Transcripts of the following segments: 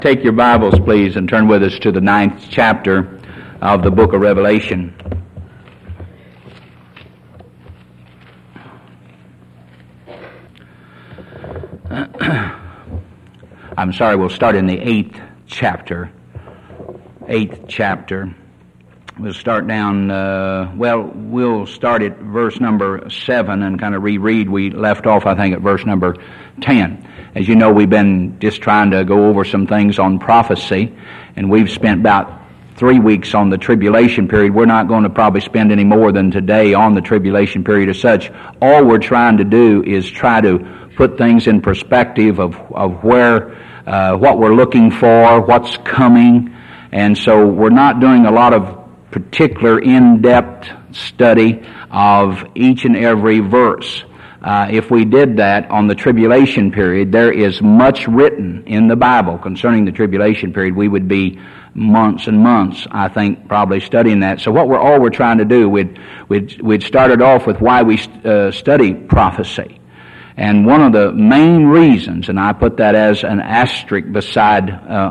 Take your Bibles, please, and turn with us to the 9th chapter of the book of Revelation. I'm sorry, we'll start in the 8th chapter. 8th chapter. We'll start down, we'll start at verse number 7 and kind of reread. We left off, I think, at verse number 10. As you know, we've been just trying to go over some things on prophecy, and we've spent about 3 weeks on the tribulation period. We're not going to probably spend any more than today on the tribulation period as such. All we're trying to do is try to put things in perspective of where, what we're looking for, what's coming, and so we're not doing a lot of particular in-depth study of each and every verse. If we did that on the tribulation period, there is much written in the Bible concerning the tribulation period. We would be months and months, I think, probably studying that. So all we're trying to do, we'd started off with why we study prophecy. And one of the main reasons, and I put that as an asterisk beside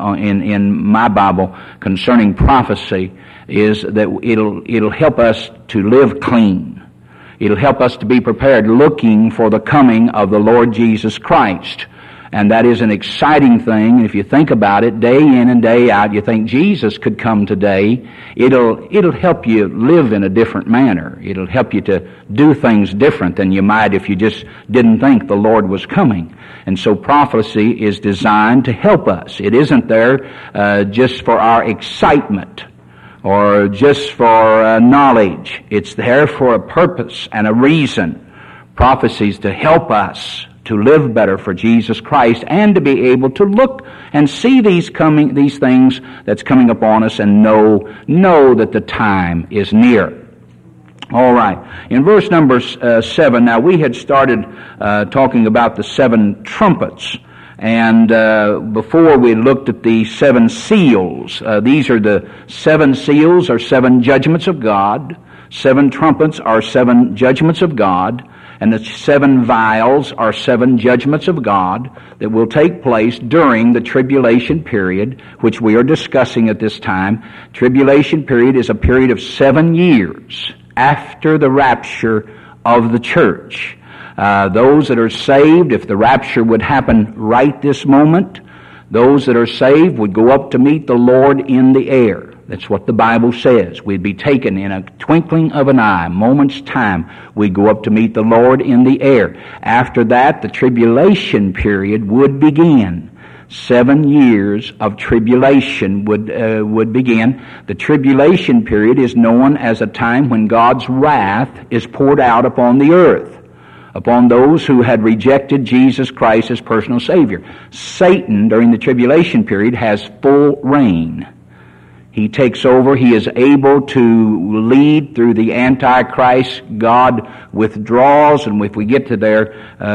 in my Bible concerning prophecy, is that it'll help us to live clean. It'll help us to be prepared, looking for the coming of the Lord Jesus Christ. And that is an exciting thing. And if you think about it, day in and day out, you think Jesus could come today. It'll help you live in a different manner. It'll help you to do things different than you might if you just didn't think the Lord was coming. And so prophecy is designed to help us. It isn't there just for our excitement or just for knowledge. It's there for a purpose and a reason. Prophecies to help us to live better for Jesus Christ and to be able to look and see these things that's coming upon us and know that the time is near. All right. In verse number 7, now we had started talking about the 7 trumpets. And before we looked at the 7 seals. These are the 7 seals, are 7 judgments of God. 7 trumpets are 7 judgments of God. And the 7 vials are 7 judgments of God that will take place during the tribulation period, which we are discussing at this time. Tribulation period is a period of 7 years after the rapture of the church. Those that are saved, if the rapture would happen right this moment, those that are saved would go up to meet the Lord in the air. That's what the Bible says. We'd be taken in a twinkling of an eye, moment's time. We'd go up to meet the Lord in the air. After that, the tribulation period would begin. 7 years of tribulation would begin. The tribulation period is known as a time when God's wrath is poured out upon the earth, upon those who had rejected Jesus Christ as personal Savior. Satan, during the tribulation period, has full reign. He takes over. He is able to lead through the Antichrist. God withdraws, and if we get to there,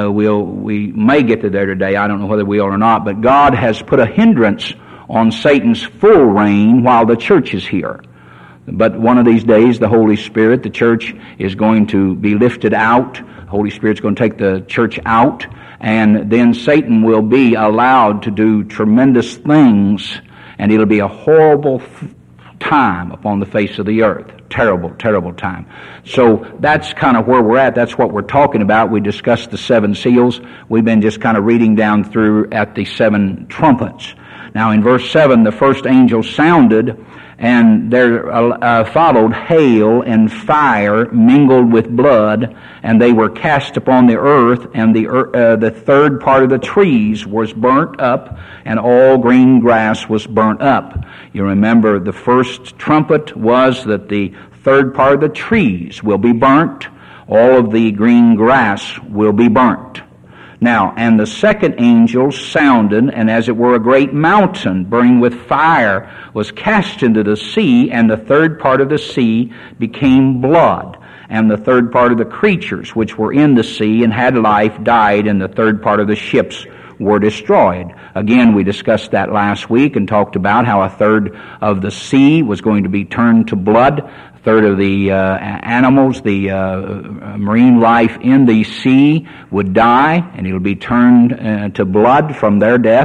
we may get to there today. I don't know whether we will or not, but God has put a hindrance on Satan's full reign while the church is here. But one of these days, the Holy Spirit, the church is going to be lifted out. The Holy Spirit's going to take the church out, and then Satan will be allowed to do tremendous things, and it'll be a horrible time upon the face of the earth. Terrible, terrible time. So that's kind of where we're at. That's what we're talking about. We discussed the 7 seals. We've been just kind of reading down through at the 7 trumpets. Now in verse 7, the first angel sounded, and there followed hail and fire mingled with blood, and they were cast upon the earth, and the third part of the trees was burnt up, and all green grass was burnt up. You remember the first trumpet was that the third part of the trees will be burnt, all of the green grass will be burnt. Now, and the second angel sounded, and as it were a great mountain burning with fire was cast into the sea, and the third part of the sea became blood. And the third part of the creatures which were in the sea and had life died, and the third part of the ships were destroyed. Again, we discussed that last week and talked about how a third of the sea was going to be turned to blood. third of the animals, the marine life in the sea would die, and it'll be turned to blood from their death.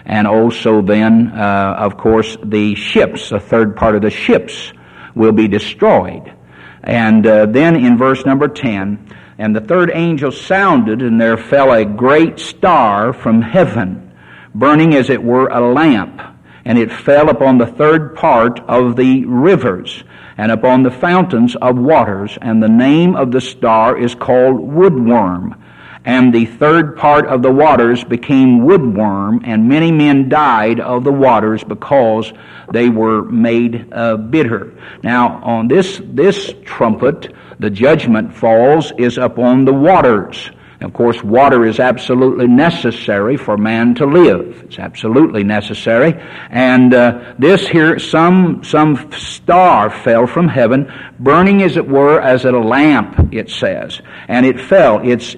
and also then, of course, the ships, a third part of the ships will be destroyed. And then in verse number 10, and the third angel sounded, and there fell a great star from heaven, burning as it were a lamp, and it fell upon the third part of the rivers, and upon the fountains of waters, and the name of the star is called Woodworm. And the third part of the waters became woodworm, and many men died of the waters because they were made bitter. Now, on this trumpet, the judgment falls is upon the waters. Of course, water is absolutely necessary for man to live. It's absolutely necessary. And this here, some star fell from heaven, burning as it were as a lamp, it says. And it fell. Its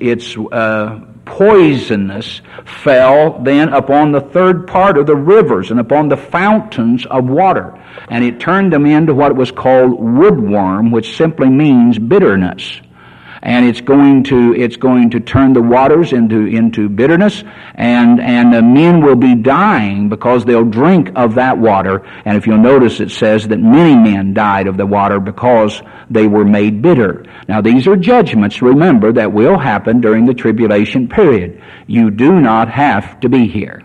poisonous fell then upon the third part of the rivers and upon the fountains of water. And it turned them into what was called woodworm, which simply means bitterness. And it's going to turn the waters into bitterness, and the men will be dying because they'll drink of that water. And if you'll notice, it says that many men died of the water because they were made bitter. Now, these are judgments, remember, that will happen during the tribulation period. You do not have to be here.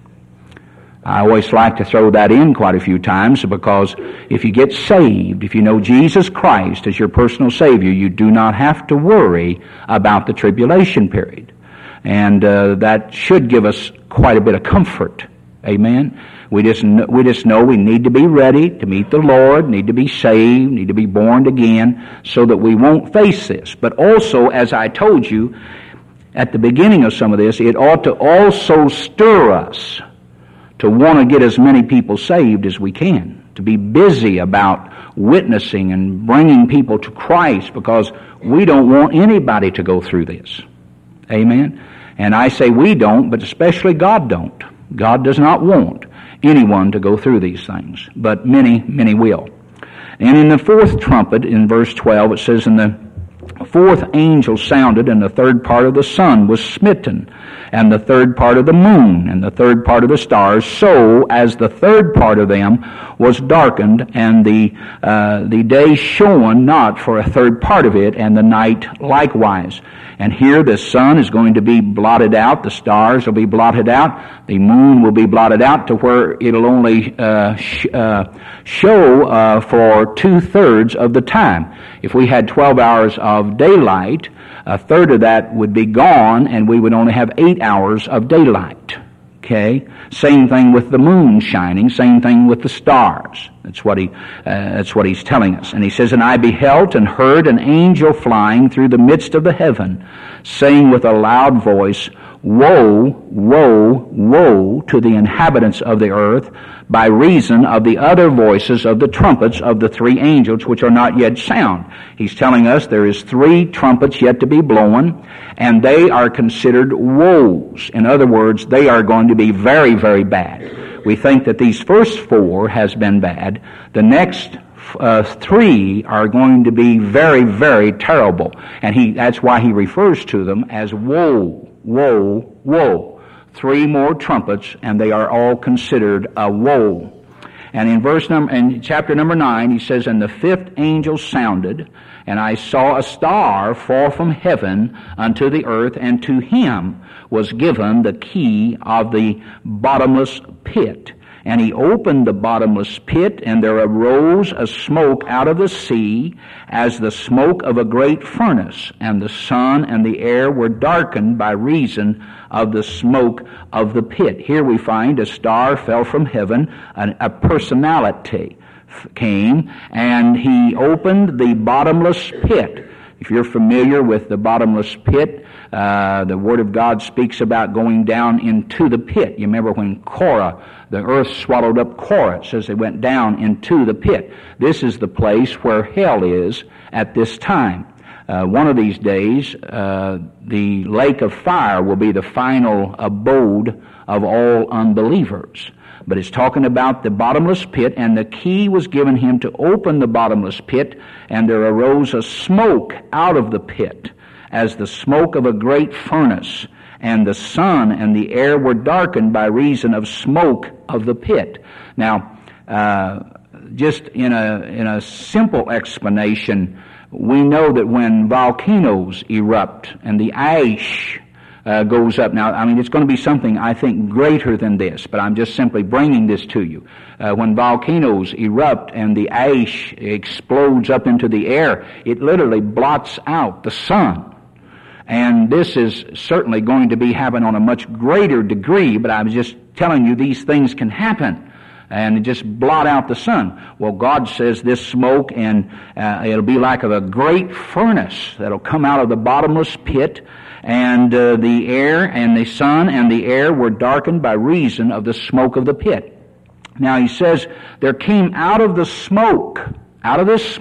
I always like to throw that in quite a few times, because if you get saved, if you know Jesus Christ as your personal Savior, you do not have to worry about the tribulation period. And that should give us quite a bit of comfort. Amen? We just know we need to be ready to meet the Lord, need to be saved, need to be born again, so that we won't face this. But also, as I told you at the beginning of some of this, it ought to also stir us to want to get as many people saved as we can, to be busy about witnessing and bringing people to Christ, because we don't want anybody to go through this. Amen? And I say we don't, but especially God don't. God does not want anyone to go through these things, but many, many will. And in the fourth trumpet, in verse 12, it says, "And the fourth angel sounded, and the third part of the sun was smitten, and the third part of the moon, and the third part of the stars, so as the third part of them was darkened, and the day shone not for a third part of it, and the night likewise." And here the sun is going to be blotted out, the stars will be blotted out, the moon will be blotted out to where it'll only show for 2/3 of the time. If we had 12 hours of daylight, a third of that would be gone, and we would only have 8 hours of daylight. Okay? Same thing with the moon shining, same thing with the stars. That's what he's telling us. And he says, "And I beheld and heard an angel flying through the midst of the heaven, saying with a loud voice, Woe, woe, woe to the inhabitants of the earth, by reason of the other voices of the trumpets of the three angels which are not yet sound." He's telling us there is 3 trumpets yet to be blown, and they are considered woes. In other words, they are going to be very, very bad. We think that these first 4 has been bad. The next 3 are going to be very, very terrible. And that's why he refers to them as woe, woe, woe. 3 more trumpets, and they are all considered a woe. And in chapter number 9, he says, "And the 5th angel sounded, and I saw a star fall from heaven unto the earth, and to him was given the key of the bottomless pit. And he opened the bottomless pit, and there arose a smoke out of the sea, as the smoke of a great furnace, and the sun and the air were darkened by reason of the smoke of the pit." Here we find a star fell from heaven, a personality came, and he opened the bottomless pit. If you're familiar with the bottomless pit, the Word of God speaks about going down into the pit. You remember when Korah, the earth swallowed up Korah, it says they went down into the pit. This is the place where hell is at this time. One of these days, the lake of fire will be the final abode of all unbelievers. But it's talking about the bottomless pit, and the key was given him to open the bottomless pit, and there arose a smoke out of the pit, as the smoke of a great furnace, and the sun and the air were darkened by reason of smoke of the pit. Now, just in a simple explanation, we know that when volcanoes erupt and the ash goes up. Now, I mean, it's going to be something, I think, greater than this, but I'm just simply bringing this to you. When volcanoes erupt and the ash explodes up into the air, it literally blots out the sun. And this is certainly going to be happening on a much greater degree, but I was just telling you these things can happen. And just blot out the sun. Well, God says this smoke, and it'll be like of a great furnace that'll come out of the bottomless pit, and the air and the sun and the air were darkened by reason of the smoke of the pit. Now he says there came out of the smoke, out of this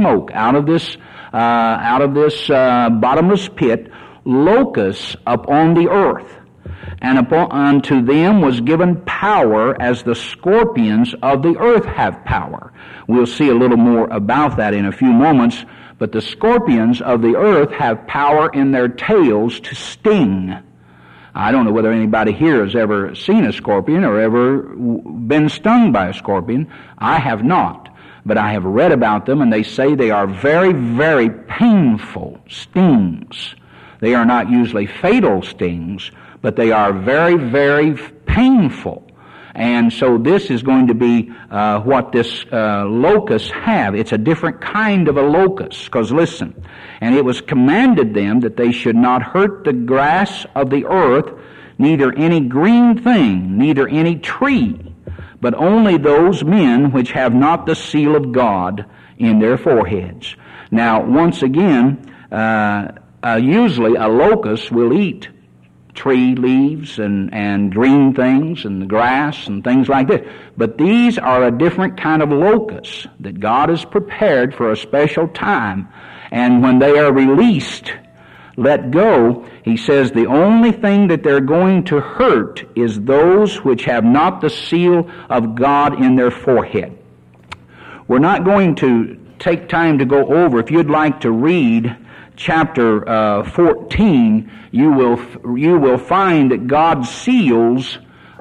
bottomless pit, locusts upon the earth. And unto them was given power as the scorpions of the earth have power. We'll see a little more about that in a few moments, but the scorpions of the earth have power in their tails to sting. I don't know whether anybody here has ever seen a scorpion or ever been stung by a scorpion. I have not, but I have read about them, and they say they are very, very painful stings. They are not usually fatal stings, but they are very, very painful. And so this is going to be what this locusts have. It's a different kind of a locust, because listen, and it was commanded them that they should not hurt the grass of the earth, neither any green thing, neither any tree, but only those men which have not the seal of God in their foreheads. Now, once again, usually a locust will eat tree leaves and green things and the grass and things like this. But these are a different kind of locusts that God has prepared for a special time. And when they are released, let go, he says the only thing that they're going to hurt is those which have not the seal of God in their forehead. We're not going to take time to go over. If you'd like to read chapter 14, you will find that God seals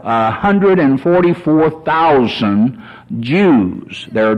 144,000 Jews. There are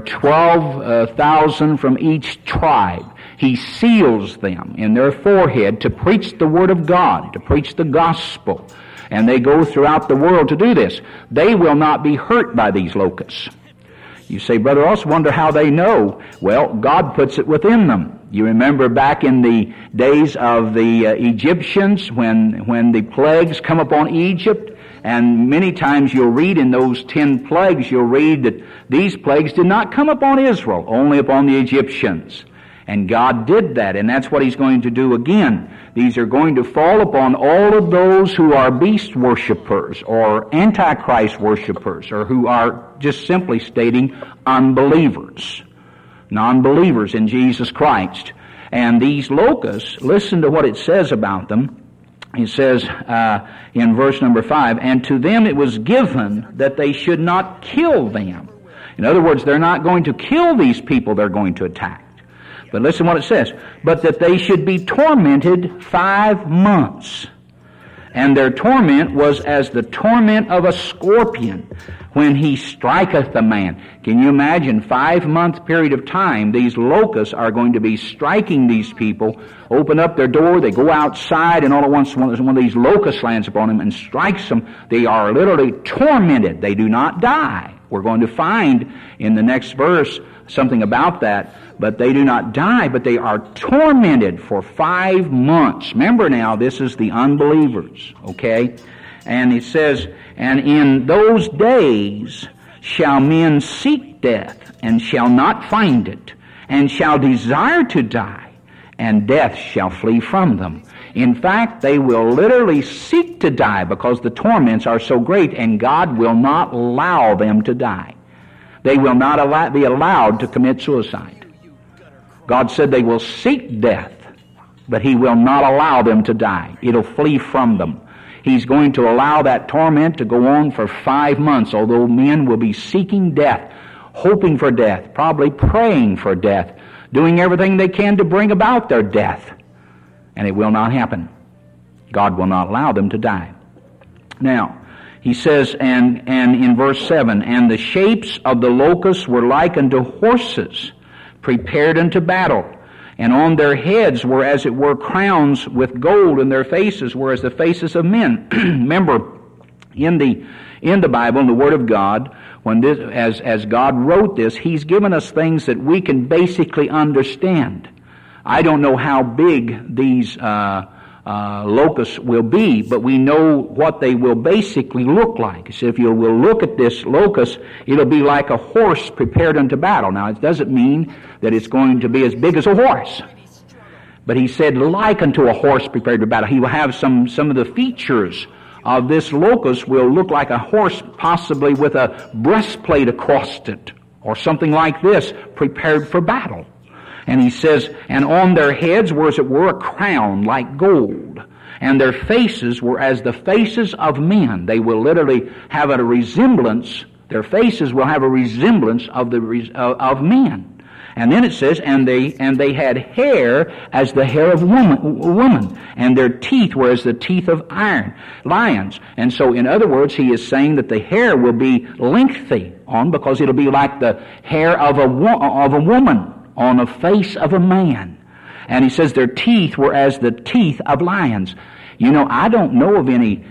12,000 from each tribe. He seals them in their forehead to preach the Word of God, to preach the gospel. And they go throughout the world to do this. They will not be hurt by these locusts. You say, Brother Ross, wonder how they know. Well, God puts it within them. You remember back in the days of the Egyptians when the plagues come upon Egypt, and many times you'll read in those 10 plagues, you'll read that these plagues did not come upon Israel, only upon the Egyptians. And God did that, and that's what He's going to do again. These are going to fall upon all of those who are beast worshippers or Antichrist worshippers, or who are just simply stating unbelievers, non-believers in Jesus Christ. And these locusts, listen to what it says about them. It says in verse number 5, and to them it was given that they should not kill them. In other words, they're not going to kill these people they're going to attack. But listen what it says. But that they should be tormented 5 months. And their torment was as the torment of a scorpion when he striketh a man. Can you imagine 5-month period of time, these locusts are going to be striking these people, open up their door, they go outside, and all at once one of these locusts lands upon them and strikes them. They are literally tormented. They do not die. We're going to find in the next verse something about that. But they do not die, but they are tormented for 5 months. Remember now, this is the unbelievers, okay? And it says, and in those days shall men seek death, and shall not find it, and shall desire to die, and death shall flee from them. In fact, they will literally seek to die because the torments are so great, and God will not allow them to die. They will not be allowed to commit suicide. God said they will seek death, but He will not allow them to die. It'll flee from them. He's going to allow that torment to go on for 5 months, although men will be seeking death, hoping for death, probably praying for death, doing everything they can to bring about their death. And it will not happen. God will not allow them to die. Now, he says, and in verse 7, and the shapes of the locusts were like unto horses, prepared unto battle. And on their heads were as it were crowns with gold, and their faces were as the faces of men. Remember, in the Bible, in the Word of God, when this, as God wrote this, He's given us things that we can basically understand. I don't know how big these locusts will be, but we know what they will basically look like. So if you will look at this locust, it'll be like a horse prepared unto battle. Now, it doesn't mean that it's going to be as big as a horse. But he said, like unto a horse prepared to battle. He will have some of the features of this locust will look like a horse, possibly with a breastplate across it, or something like this, prepared for battle. And he says, and on their heads were as it were a crown like gold, and their faces were as the faces of men. They will literally have a resemblance, their faces will have a resemblance of men. And then it says, and they had hair as the hair of woman, and their teeth were as the teeth of lions. And so, in other words, he is saying that the hair will be lengthy because it'll be like the hair of a woman on the face of a man. And he says their teeth were as the teeth of lions. You know, I don't know of any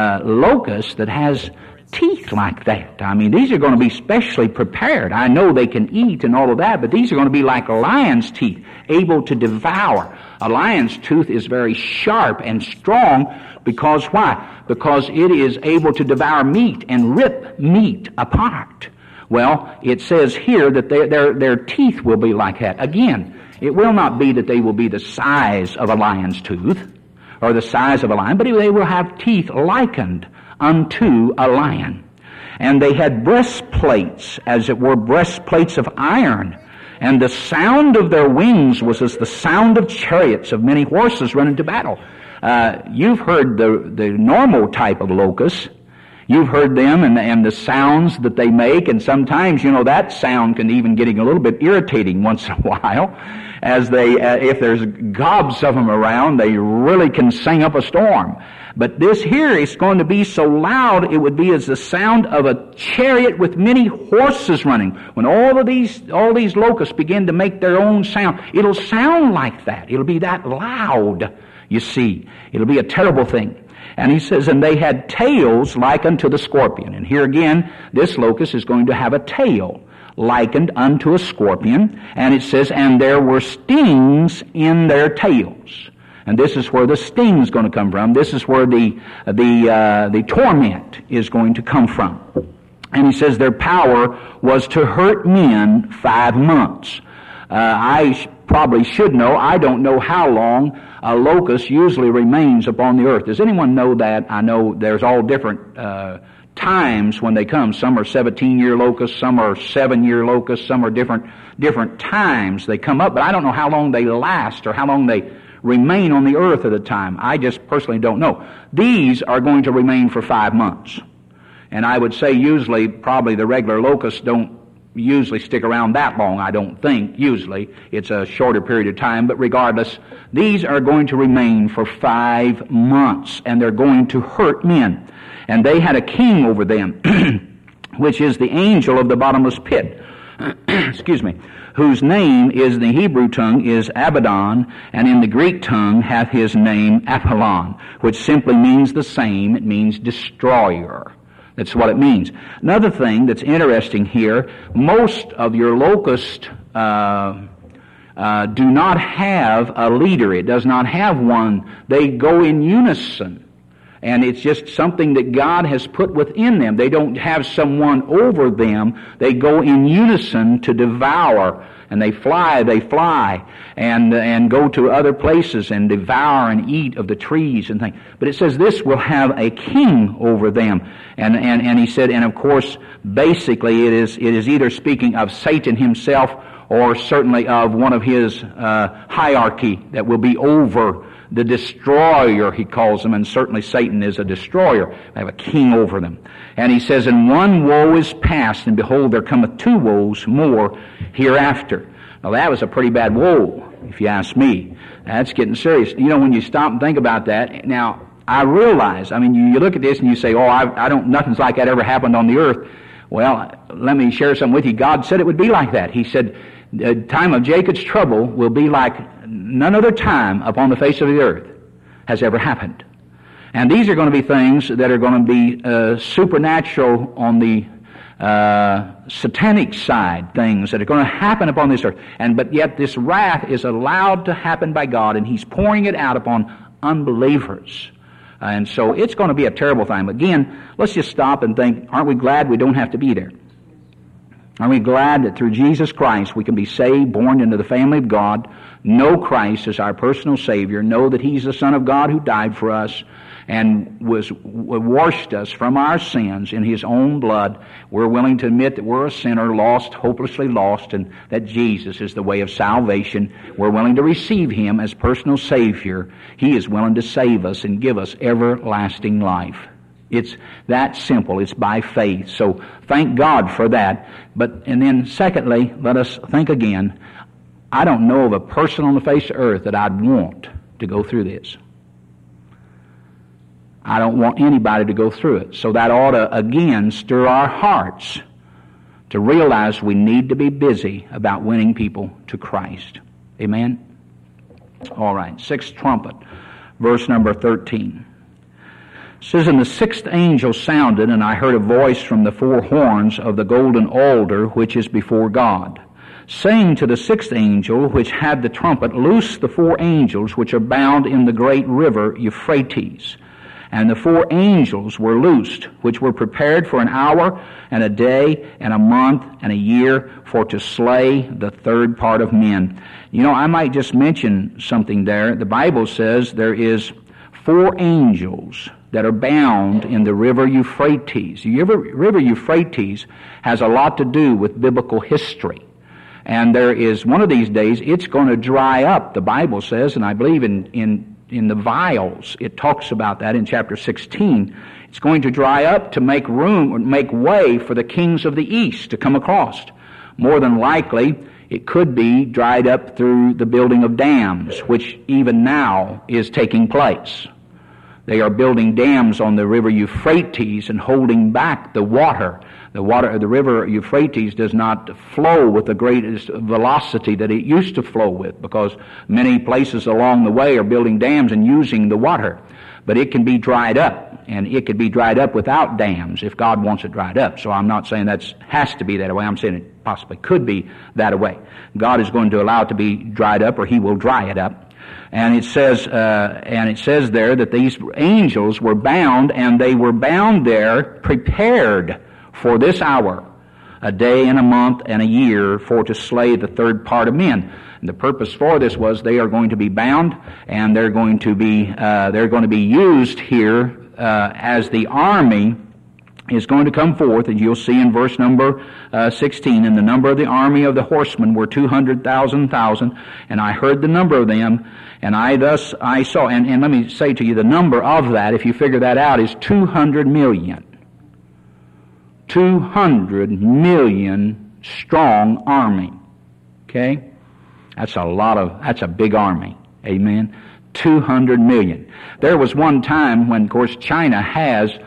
locust that has teeth like that. I mean, these are going to be specially prepared. I know they can eat and all of that, but these are going to be like lion's teeth, able to devour. A lion's tooth is very sharp and strong because why? Because it is able to devour meat and rip meat apart. Well, it says here that their teeth will be like that. Again, it will not be that they will be the size of a lion's tooth or the size of a lion, but they will have teeth likened unto a lion. And they had breastplates, as it were breastplates of iron, and the sound of their wings was as the sound of chariots of many horses running to battle. You've heard the normal type of locusts. You've heard them and the sounds that they make, and sometimes, you know, that sound can even getting a little bit irritating once in a while, as they, if there's gobs of them around, they really can sing up a storm. But this here is going to be so loud, it would be as the sound of a chariot with many horses running. When all these locusts begin to make their own sound, it'll sound like that. It'll be that loud, you see. It'll be a terrible thing. And he says, and they had tails like unto the scorpion. And here again, this locust is going to have a tail likened unto a scorpion. And it says, and there were stings in their tails. And this is where the sting is going to come from. This is where the torment is going to come from. And he says their power was to hurt men 5 months. I probably should know. I don't know how long a locust usually remains upon the earth. Does anyone know that? I know there's all different times when they come. Some are 17-year locusts, some are 7-year locusts, some are different times they come up. But I don't know how long they last or how long they remain on the earth at a time. I just personally don't know. These are going to remain for 5 months. And I would say usually, probably the regular locusts don't usually stick around that long, I don't think. Usually it's a shorter period of time, but regardless, these are going to remain for 5 months, and they're going to hurt men. And they had a king over them, which is the angel of the bottomless pit. Excuse me. Whose name is in the Hebrew tongue is Abaddon, and in the Greek tongue hath his name Apollyon, which simply means the same. It means destroyer. That's what it means. Another thing that's interesting here, most of your locusts do not have a leader. It does not have one. They go in unison. And it's just something that God has put within them. They don't have someone over them. They go in unison to devour. And they fly, and go to other places and devour and eat of the trees and things. But it says this will have a king over them. And he said, and of course, basically it is either speaking of Satan himself or certainly of one of his hierarchy that will be over the destroyer, he calls them, and certainly Satan is a destroyer. They have a king over them. And he says, and one woe is past, and behold, there cometh 2 woes more hereafter. Now that was a pretty bad woe, if you ask me. That's getting serious. You know, when you stop and think about that, now, I realize, you look at this and you say, nothing's like that ever happened on the earth. Well, let me share something with you. God said it would be like that. He said, the time of Jacob's trouble will be like none other time upon the face of the earth has ever happened. And these are going to be things that are going to be supernatural on the satanic side, things that are going to happen upon this earth. But yet this wrath is allowed to happen by God, and He's pouring it out upon unbelievers. And so it's going to be a terrible time. Again, let's just stop and think, aren't we glad we don't have to be there? Aren't we glad that through Jesus Christ we can be saved, born into the family of God, know Christ as our personal Savior, know that He's the Son of God who died for us and washed us from our sins in His own blood. We're willing to admit that we're a sinner, lost, hopelessly lost, and that Jesus is the way of salvation. We're willing to receive Him as personal Savior. He is willing to save us and give us everlasting life. It's that simple. It's by faith. So thank God for that. And then secondly, let us think again. I don't know of a person on the face of earth that I'd want to go through this. I don't want anybody to go through it. So that ought to, again, stir our hearts to realize we need to be busy about winning people to Christ. Amen? All right, sixth trumpet, verse number 13. It says, "And the sixth angel sounded, and I heard a voice from the four horns of the golden altar which is before God, saying to the sixth angel which had the trumpet, Loose the four angels which are bound in the great river Euphrates. And the four angels were loosed, which were prepared for an hour and a day and a month and a year for to slay the third part of men." I might just mention something there. The Bible says there is four angels that are bound in the river Euphrates. The river Euphrates has a lot to do with biblical history. And there is, one of these days, it's going to dry up, the Bible says, and I believe in the vials, it talks about that in chapter 16. It's going to dry up to make room, or make way for the kings of the east to come across. More than likely, it could be dried up through the building of dams, which even now is taking place. They are building dams on the river Euphrates and holding back the water. The water of the river Euphrates does not flow with the greatest velocity that it used to flow with, because many places along the way are building dams and using the water. But it can be dried up, and it could be dried up without dams if God wants it dried up. So I'm not saying that has to be that way. I'm saying it possibly could be that way. God is going to allow it to be dried up, or He will dry it up. And it says there that these angels were bound, and they were bound there, prepared for this hour, a day and a month and a year, for to slay the third part of men. And the purpose for this was they are going to be bound, and they're going to be used here as the army is going to come forth, and you'll see in verse number 16, "And the number of the army of the horsemen were 200,000, and I heard the number of them, and I saw," and let me say to you, the number of that, if you figure that out, is 200 million. 200 million strong army. Okay? That's a big army. Amen? 200 million. There was one time when, of course, China has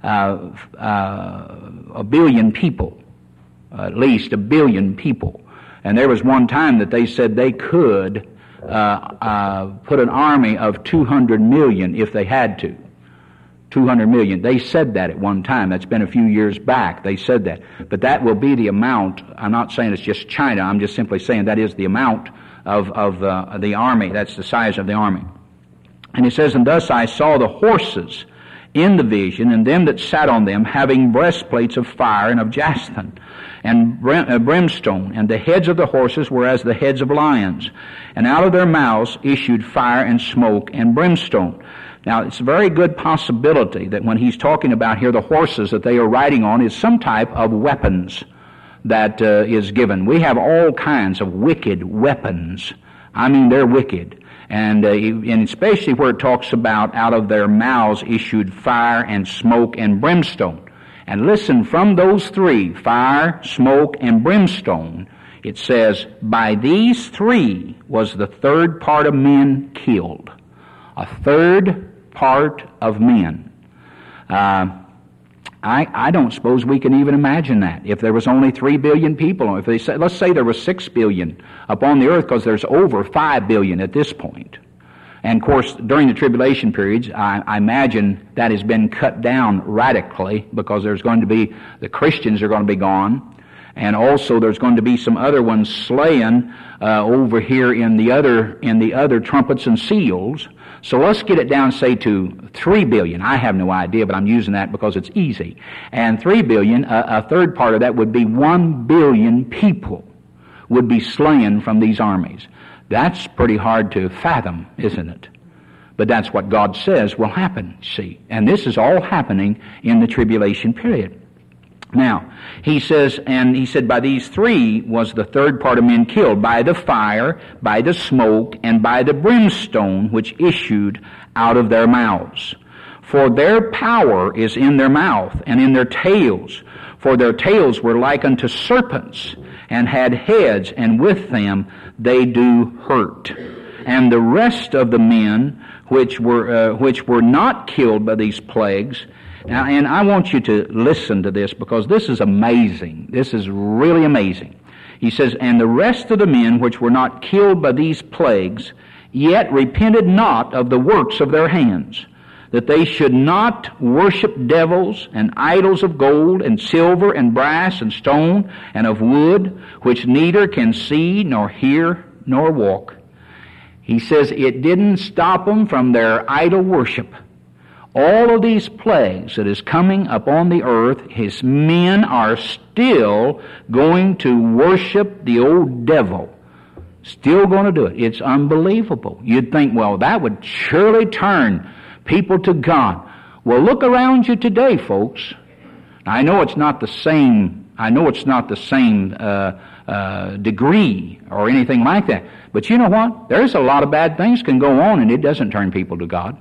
a billion people, at least a billion people. And there was one time that they said they could put an army of 200 million if they had to. 200 million. They said that at one time. That's been a few years back. They said that. But that will be the amount. I'm not saying it's just China. I'm just simply saying that is the amount of the army. That's the size of the army. And it says, "And thus I saw the horses in the vision, and them that sat on them, having breastplates of fire and of jacinth and brimstone, and the heads of the horses were as the heads of lions, and out of their mouths issued fire and smoke and brimstone." Now, it's a very good possibility that when he's talking about here the horses that they are riding on is some type of weapons that is given. We have all kinds of wicked weapons. I mean, they're wicked. And especially where it talks about out of their mouths issued fire and smoke and brimstone. And listen, from those three, fire, smoke, and brimstone, it says, by these three was the third part of men killed. A third part of men. I don't suppose we can even imagine that. If there was only 3 billion people, if they say, let's say there was 6 billion upon the earth, because there's over 5 billion at this point. And of course, during the tribulation periods, I imagine that has been cut down radically, because there's going to be, the Christians are going to be gone, and also there's going to be some other ones slain over here in the other trumpets and seals. So let's get it down, say, to 3 billion. I have no idea, but I'm using that because it's easy. And 3 billion, a third part of that would be 1 billion people would be slain from these armies. That's pretty hard to fathom, isn't it? But that's what God says will happen, see. And this is all happening in the tribulation period. Now, he says, and he said, by these 3 was the third part of men killed, by the fire, by the smoke, and by the brimstone which issued out of their mouths. For their power is in their mouth, and in their tails. For their tails were like unto serpents, and had heads, and with them they do hurt. And the rest of the men which were not killed by these plagues. Now, and I want you to listen to this, because this is amazing. This is really amazing. He says, and the rest of the men which were not killed by these plagues, yet repented not of the works of their hands, that they should not worship devils and idols of gold and silver and brass and stone and of wood, which neither can see nor hear nor walk. He says it didn't stop them from their idol worship. All of these plagues that is coming upon the earth, his men are still going to worship the old devil. Still going to do it. It's unbelievable. You'd think, well, that would surely turn people to God. Well, look around you today, folks. I know it's not the same. Degree or anything like that. But you know what? There's a lot of bad things can go on, and it doesn't turn people to God.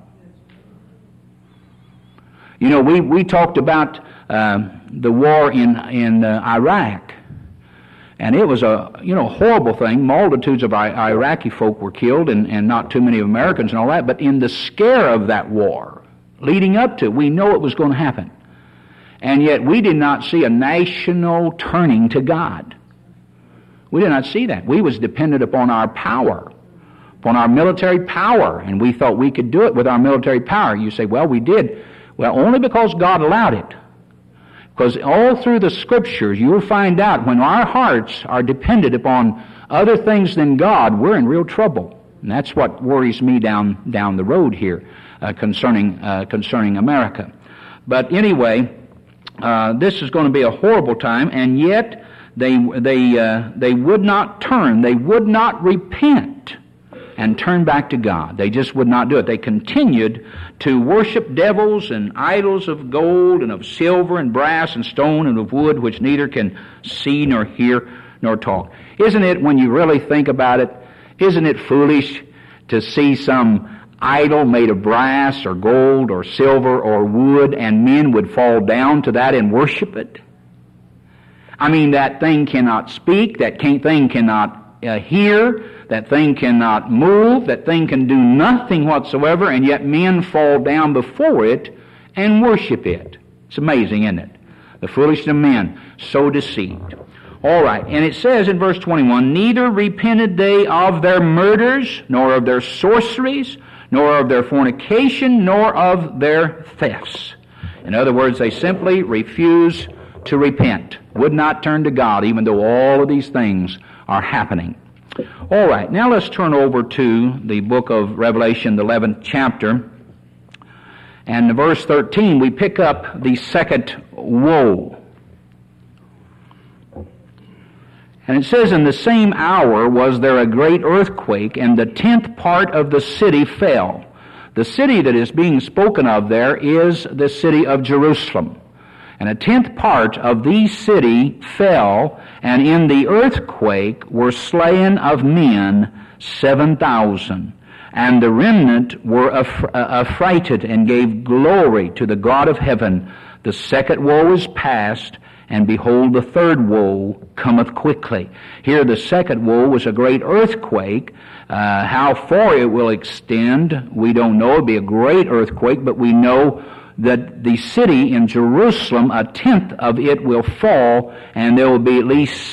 You know, we talked about the war in Iraq, and it was a horrible thing. Multitudes of Iraqi folk were killed, and not too many Americans and all that. But in the scare of that war, leading up to it, we know it was going to happen, and yet we did not see a national turning to God. We did not see that. We was dependent upon our power, upon our military power, and we thought we could do it with our military power. You say, well, we did. Well, only because God allowed it. Because all through the Scriptures, you'll find out when our hearts are dependent upon other things than God, we're in real trouble. And that's what worries me down the road here concerning America. But anyway, this is going to be a horrible time, and yet they would not turn, they would not repent and turn back to God. They just would not do it. They continued to worship devils and idols of gold and of silver and brass and stone and of wood, which neither can see nor hear nor talk. Isn't it, when you really think about it, isn't it foolish to see some idol made of brass or gold or silver or wood, and men would fall down to that and worship it? I mean, that thing cannot speak, that thing cannot hear, that thing cannot move, that thing can do nothing whatsoever, and yet men fall down before it and worship it. It's amazing, isn't it? The foolishness of men, so deceived. All right, and it says in verse 21, neither repented they of their murders, nor of their sorceries, nor of their fornication, nor of their thefts. In other words, they simply refused to repent, would not turn to God, even though all of these things are happening. All right, now let's turn over to the book of Revelation, the 11th chapter. And in verse 13, we pick up the second woe. And it says, in the same hour was there a great earthquake, and the 10th part of the city fell. The city that is being spoken of there is the city of Jerusalem. And a 10th part of the city fell, and in the earthquake were slain of men 7,000. And the remnant were affrighted and gave glory to the God of heaven. The second woe is past, and behold, the third woe cometh quickly. Here the second woe was a great earthquake. How far it will extend, we don't know. It'll be a great earthquake, but we know that the city in Jerusalem, a tenth of it will fall, and there will be at least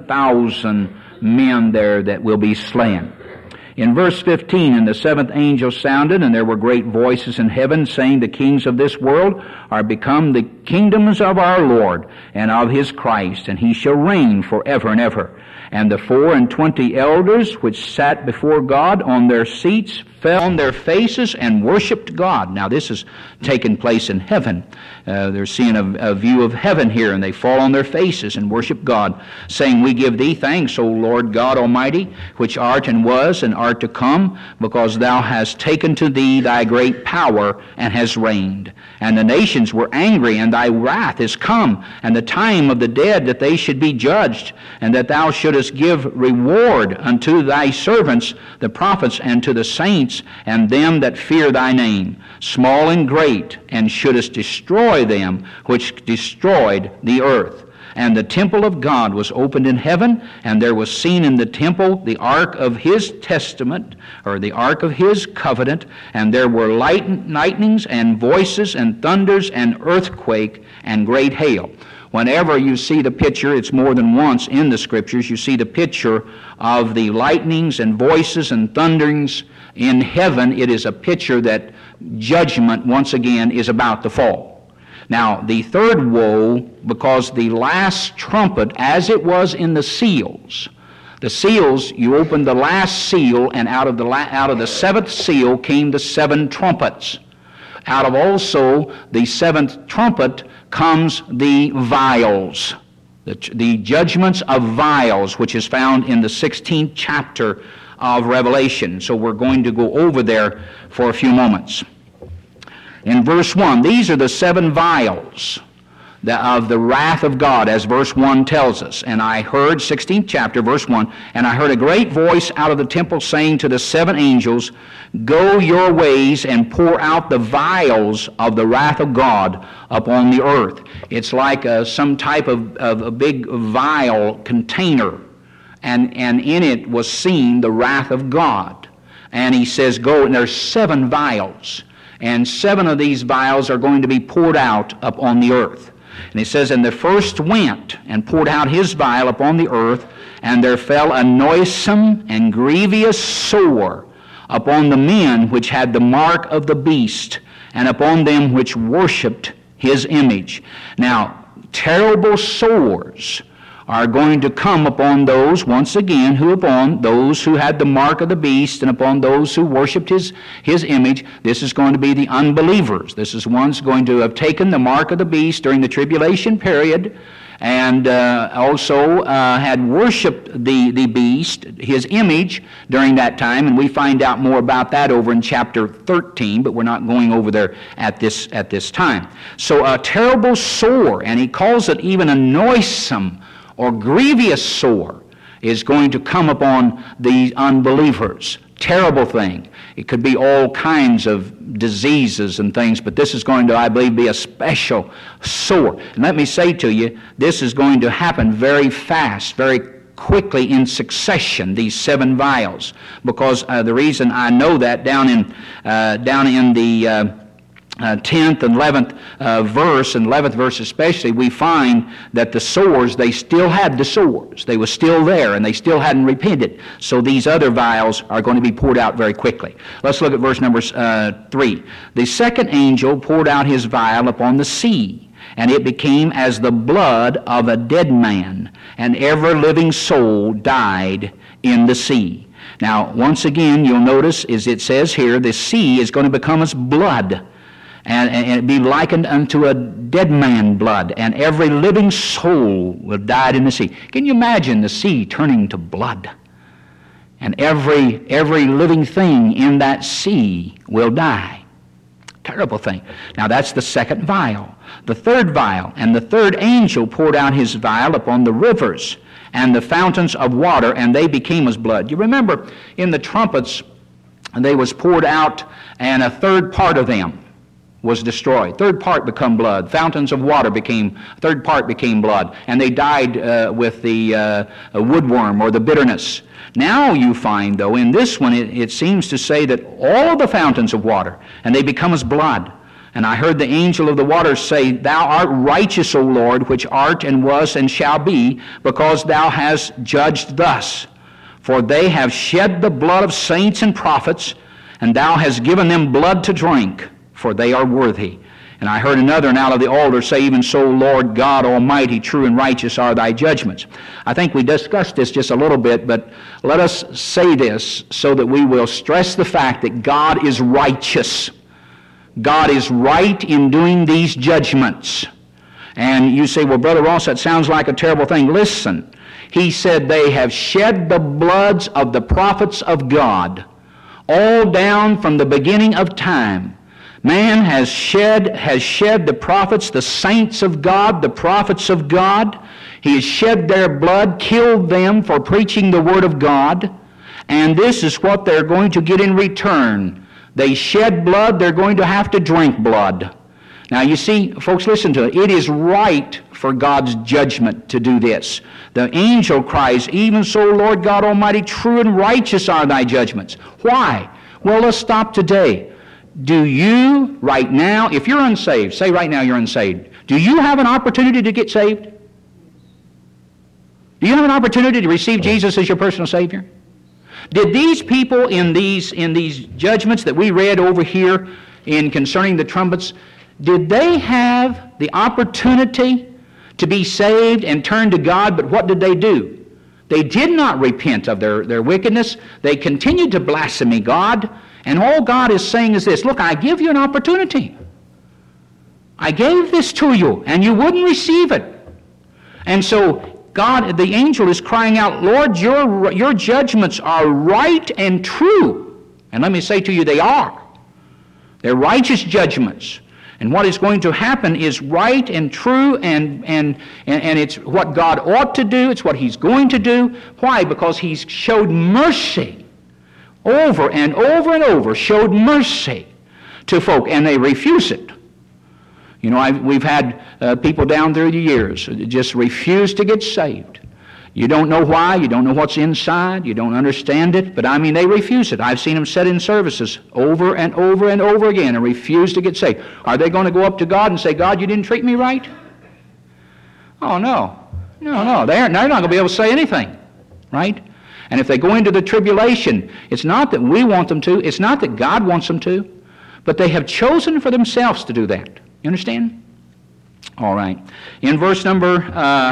7,000 men there that will be slain. In verse 15, and the seventh angel sounded, and there were great voices in heaven, saying, the kings of this world are become the kingdoms of our Lord and of his Christ, and he shall reign forever and ever. And the 24 elders which sat before God on their seats fell on their faces and worshipped God. Now this is taking place in heaven. They're seeing a view of heaven here, and they fall on their faces and worship God, saying, we give thee thanks, O Lord God Almighty, which art and was and art to come, because thou hast taken to thee thy great power and hast reigned. And the nations were angry, and thy wrath is come, and the time of the dead that they should be judged, and that thou shouldest give reward unto thy servants, the prophets, and to the saints, and them that fear thy name, small and great, and shouldest destroy them which destroyed the earth. And the temple of God was opened in heaven, and there was seen in the temple the ark of his testament, or the ark of his covenant, and there were lightnings and voices and thunders and earthquake and great hail. Whenever you see the picture, it's more than once in the Scriptures, you see the picture of the lightnings and voices and thunderings in heaven. It is a picture that judgment once again is about to fall. Now, the third woe, because the last trumpet, as it was in the seals, you opened the last seal, and out of the seventh seal came the seven trumpets. Out of also the seventh trumpet comes the vials, the judgments of vials, which is found in the 16th chapter of Revelation. So we're going to go over there for a few moments. In verse 1, these are the seven vials of the wrath of God, as verse 1 tells us. And I heard, 16th chapter, verse 1, and I heard a great voice out of the temple saying to the seven angels, go your ways and pour out the vials of the wrath of God upon the earth. It's like some type of a big vial container, and in it was seen the wrath of God. And he says, go, and there's seven vials. And seven of these vials are going to be poured out upon the earth. And he says, and the first went and poured out his vial upon the earth, and there fell a noisome and grievous sore upon the men which had the mark of the beast, and upon them which worshipped his image. Now, terrible sores are going to come upon those, once again, upon those who had the mark of the beast, and upon those who worshipped his image. This is going to be the unbelievers. This is ones going to have taken the mark of the beast during the tribulation period, and also had worshipped the beast, his image, during that time. And we find out more about that over in chapter 13, but we're not going over there at this time. So a terrible sore, and he calls it even a noisome or grievous sore, is going to come upon the unbelievers. Terrible thing. It could be all kinds of diseases and things, but this is going to, I believe, be a special sore. And let me say to you, this is going to happen very fast, very quickly in succession, these seven vials, because the reason I know that down in the 10th and 11th verse, and 11th verse especially, we find that the sores, they still had the sores. They were still there, and they still hadn't repented. So these other vials are going to be poured out very quickly. Let's look at verse number 3. The second angel poured out his vial upon the sea, and it became as the blood of a dead man, and every living soul died in the sea. Now, once again, you'll notice, as it says here, the sea is going to become as blood, and it be likened unto a dead man blood, and every living soul will die in the sea. Can you imagine the sea turning to blood? And every living thing in that sea will die. Terrible thing. Now that's the second vial. The third vial, and the third angel poured out his vial upon the rivers and the fountains of water, and they became as blood. You remember in the trumpets, they was poured out, and a third part of them was destroyed. Third part become blood. Fountains of water third part became blood. And they died with the woodworm or the bitterness. Now you find, though, in this one, it seems to say that all the fountains of water, and they become as blood. And I heard the angel of the waters say, Thou art righteous, O Lord, which art and was and shall be, because thou hast judged thus. For they have shed the blood of saints and prophets, and thou hast given them blood to drink, for they are worthy. And I heard another and out of the altar say, Even so, Lord God Almighty, true and righteous are thy judgments. I think we discussed this just a little bit, but let us say this so that we will stress the fact that God is righteous. God is right in doing these judgments. And you say, well, Brother Ross, that sounds like a terrible thing. Listen, he said they have shed the bloods of the prophets of God, all down from the beginning of time. Man has shed the prophets, the saints of God, the prophets of God. He has shed their blood, killed them for preaching the Word of God, and this is what they're going to get in return. They shed blood, they're going to have to drink blood. Now you see, folks, listen to it. It is right for God's judgment to do this. The angel cries, Even so, Lord God Almighty, true and righteous are thy judgments. Why? Well, let's stop today. Do you, right now, if you're unsaved, say right now you're unsaved, do you have an opportunity to get saved? Do you have an opportunity to receive Jesus as your personal Savior? Did these people in these judgments that we read over here in concerning the trumpets, did they have the opportunity to be saved and turn to God, but what did they do? They did not repent of their wickedness. They continued to blaspheme God. And all God is saying is this, look, I give you an opportunity. I gave this to you, and you wouldn't receive it. And so God, the angel is crying out, Lord, your judgments are right and true. And let me say to you, they are. They're righteous judgments. And what is going to happen is right and true, and it's what God ought to do. It's what He's going to do. Why? Because He's showed mercy. Over and over and over, showed mercy to folk, and they refuse it. You know, we've had people down through the years that just refuse to get saved. You don't know why, you don't know what's inside, you don't understand it, but I mean, they refuse it. I've seen them sit in services over and over and over again and refuse to get saved. Are they going to go up to God and say, God, you didn't treat me right? Oh, no. No, they're not going to be able to say anything, right? And if they go into the tribulation, it's not that we want them to, it's not that God wants them to, but they have chosen for themselves to do that. You understand? All right. In verse number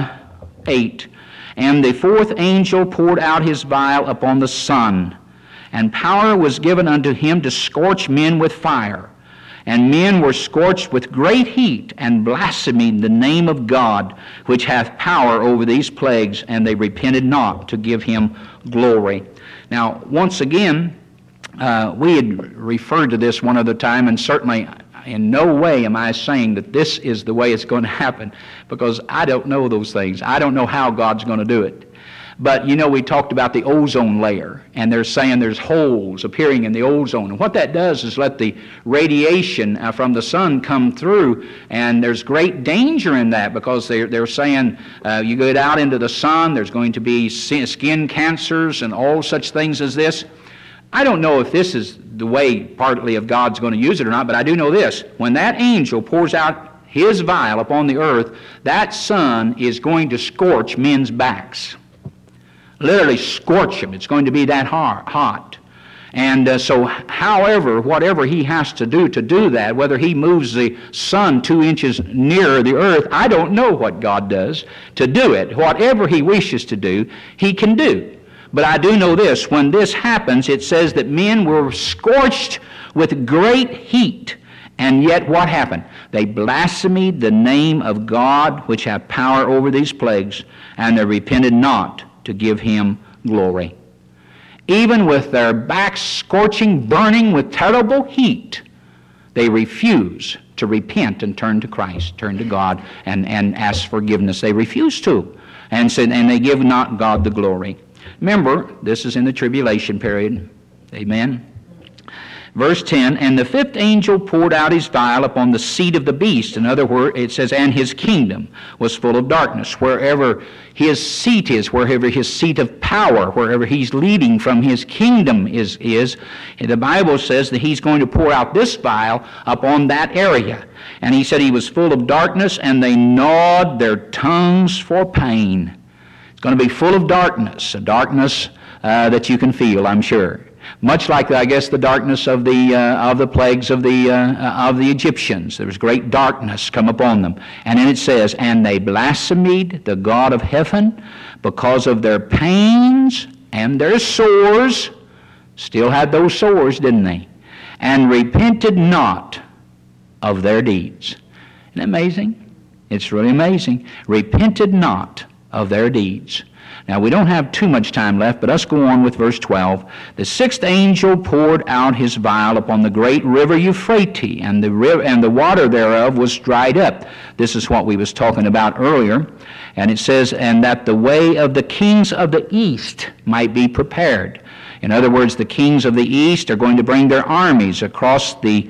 8, And the fourth angel poured out his vial upon the sun, and power was given unto him to scorch men with fire. And men were scorched with great heat, and blasphemed the name of God, which hath power over these plagues, and they repented not to give him glory. Now, once again, we had referred to this one other time, and certainly in no way am I saying that this is the way it's going to happen, because I don't know those things. I don't know how God's going to do it. But, you know, we talked about the ozone layer, and they're saying there's holes appearing in the ozone. And what that does is let the radiation from the sun come through, and there's great danger in that, because they're saying you get out into the sun, there's going to be skin cancers and all such things as this. I don't know if this is the way partly of God's going to use it or not, but I do know this. When that angel pours out his vial upon the earth, that sun is going to scorch men's backs. Literally scorch them. It's going to be that hot. And so whatever he has to do that, whether he moves the sun 2 inches nearer the earth, I don't know what God does to do it. Whatever he wishes to do, he can do. But I do know this, when this happens, it says that men were scorched with great heat. And yet what happened? They blasphemed the name of God, which hath power over these plagues, and they repented not to give him glory. Even with their backs scorching, burning with terrible heat, they refuse to repent and turn to Christ, turn to God, and ask forgiveness. They refuse to, and they give not God the glory. Remember, this is in the tribulation period. Amen. Verse 10, and the fifth angel poured out his vial upon the seat of the beast. In other words, it says, and his kingdom was full of darkness. Wherever his seat is, wherever his seat of power, wherever he's leading from his kingdom is, the Bible says that he's going to pour out this vial upon that area. And he said he was full of darkness, and they gnawed their tongues for pain. It's going to be full of darkness, a darkness that you can feel, I'm sure. Much like, I guess, the darkness of the plagues of the Egyptians. There was great darkness come upon them. And then it says, and they blasphemed the God of heaven because of their pains and their sores. Still had those sores, didn't they? And repented not of their deeds. Isn't that amazing? It's really amazing. Repented not of their deeds. Now, we don't have too much time left, but let's go on with verse 12. The sixth angel poured out his vial upon the great river Euphrates, and the water thereof was dried up. This is what we was talking about earlier. And it says, and that the way of the kings of the east might be prepared. In other words, the kings of the east are going to bring their armies across the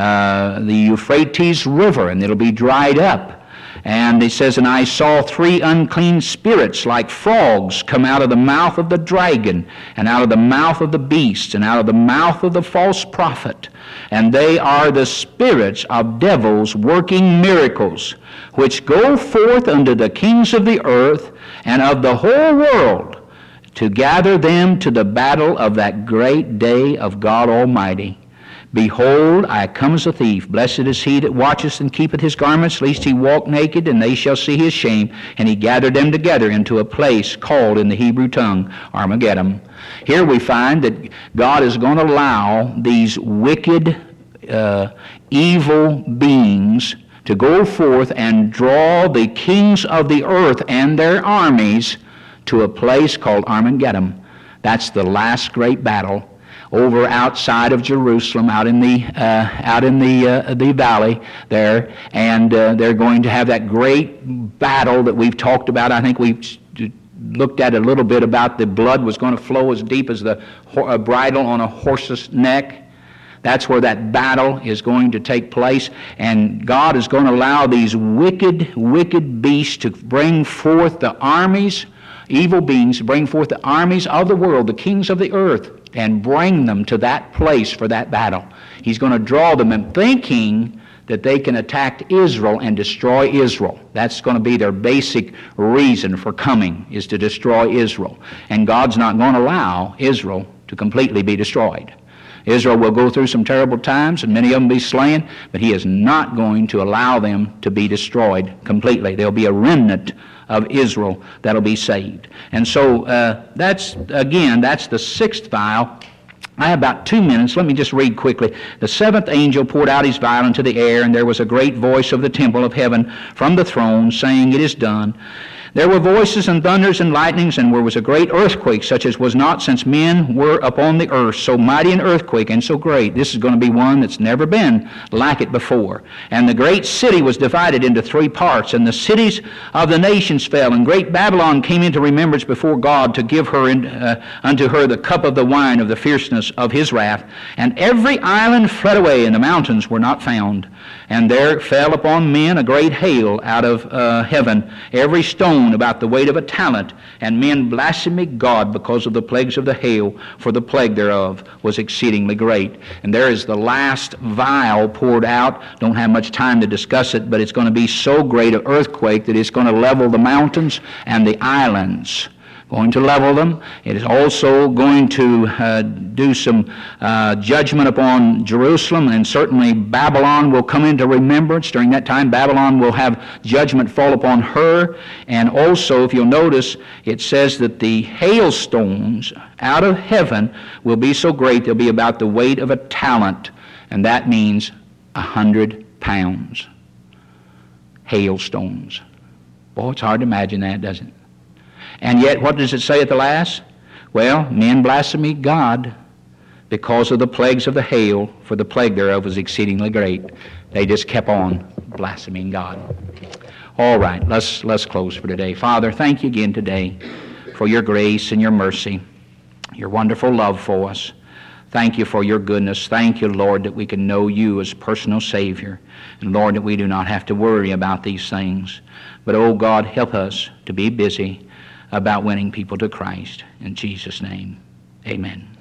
Euphrates River, and it'll be dried up. And it says, and I saw three unclean spirits like frogs come out of the mouth of the dragon, and out of the mouth of the beast, and out of the mouth of the false prophet. And they are the spirits of devils working miracles, which go forth unto the kings of the earth and of the whole world, to gather them to the battle of that great day of God Almighty. Behold, I come as a thief. Blessed is he that watcheth and keepeth his garments, lest he walk naked, and they shall see his shame. And he gathered them together into a place called in the Hebrew tongue Armageddon. Here we find that God is going to allow these wicked, evil beings to go forth and draw the kings of the earth and their armies to a place called Armageddon. That's the last great battle over outside of Jerusalem, out in the valley there, and they're going to have that great battle that we've talked about. I think we've looked at a little bit about the blood was going to flow as deep as the bridle on a horse's neck. That's where that battle is going to take place, and God is going to allow these wicked beasts to bring forth the armies, evil beings, to bring forth the armies of the world, the kings of the earth, and bring them to that place for that battle. He's going to draw them in thinking that they can attack Israel and destroy Israel. That's going to be their basic reason for coming, is to destroy Israel. And God's not going to allow Israel to completely be destroyed. Israel will go through some terrible times, and many of them be slain, but He is not going to allow them to be destroyed completely. There'll be a remnant of Israel that'll be saved. And so that's the sixth vial. I have about 2 minutes. Let me just read quickly. The seventh angel poured out his vial into the air, and there was a great voice of the temple of heaven from the throne, saying, It is done. There were voices and thunders and lightnings, and there was a great earthquake, such as was not since men were upon the earth. So mighty an earthquake and so great. This is going to be one that's never been like it before. And the great city was divided into 3 parts, and the cities of the nations fell. And great Babylon came into remembrance before God to give her unto her the cup of the wine of the fierceness of His wrath. And every island fled away, and the mountains were not found. And there fell upon men a great hail out of heaven, every stone about the weight of a talent, and men blasphemed God because of the plagues of the hail, for the plague thereof was exceedingly great. And there is the last vial poured out. Don't have much time to discuss it, but it's going to be so great an earthquake that it's going to level the mountains and the islands. Going to level them. It is also going to do some judgment upon Jerusalem, and certainly Babylon will come into remembrance. During that time, Babylon will have judgment fall upon her. And also, if you'll notice, it says that the hailstones out of heaven will be so great they'll be about the weight of a talent, and that means 100 pounds. Hailstones. Boy, it's hard to imagine that, doesn't it? And yet, what does it say at the last? Well, men blasphemed God because of the plagues of the hail, for the plague thereof was exceedingly great. They just kept on blaspheming God. All right, let's close for today. Father, thank you again today for your grace and your mercy, your wonderful love for us. Thank you for your goodness. Thank you, Lord, that we can know you as personal Savior. And Lord, that we do not have to worry about these things. But, oh God, help us to be busy about winning people to Christ. In Jesus' name, amen.